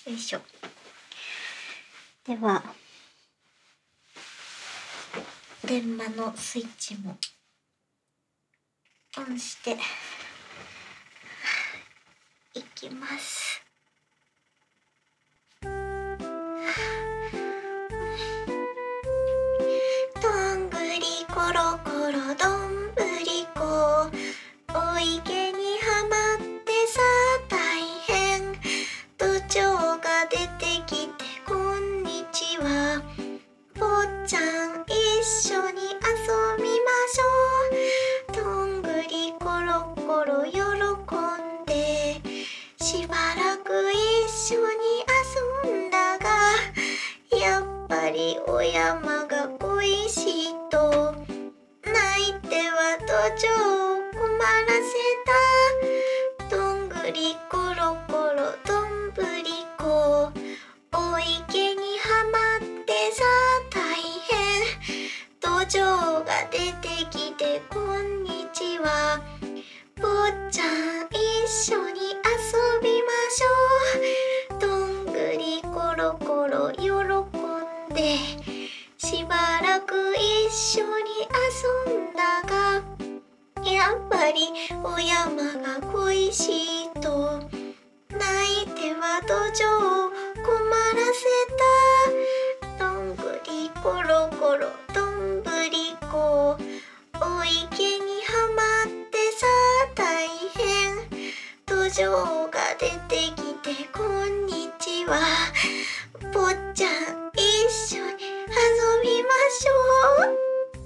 よいしょ。では電話のスイッチもオンしていきます。どんぐりころころどんぶりこ、お池にはまってさ大変、土壌が出てきてこんにちは、坊ちゃん一緒に遊びましょう。どんぐりころころ喜んでしばらく一緒に遊んだが、やっぱりお山が恋しいと泣いては土壌を困らせた。どんぐりころころどんぶりこ、お池にはまってさ大変、土壌が出てきてこんにちは、坊ちゃん一緒に遊びましょう。どんぐりころころ喜んでしばらく一緒に遊んだが、やっぱりお山が恋しいと泣いては土壌を困らせた。どんぐりころころどんぶりこ、お池にはまってさ大変、土壌が出てきてこんにちは、坊ちゃん一緒に遊びましょう。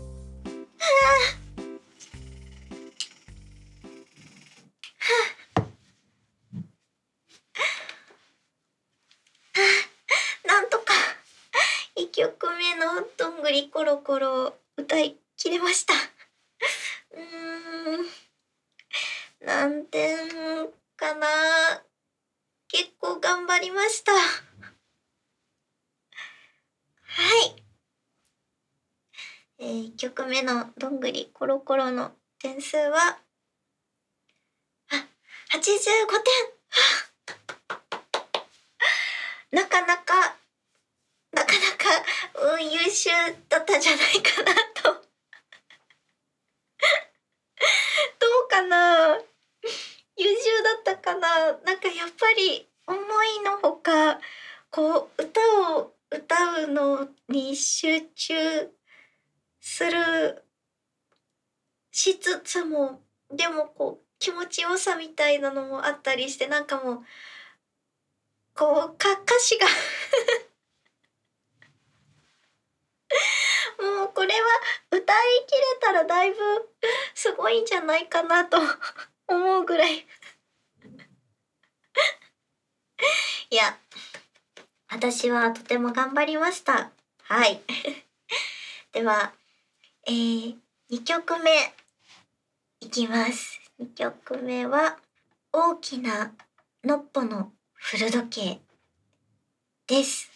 なんとか1曲目のどんぐりころころを歌い切れました。何点かな。結構頑張りました。はい。1曲目のどんぐりころころの点数は85点。なかなか優秀だったんじゃないかなと。どうかな、優秀だったかな。なんかやっぱり思いのほかこう歌を歌うのに集中するしつつも、でもこう気持ちよさみたいなのもあったりして、なんかもうこう歌詞がもうこれは歌い切れたらだいぶすごいんじゃないかなと思うぐらいいや、私はとても頑張りました。はいでは、2曲目いきます。2曲目は大きなのっぽの古時計です。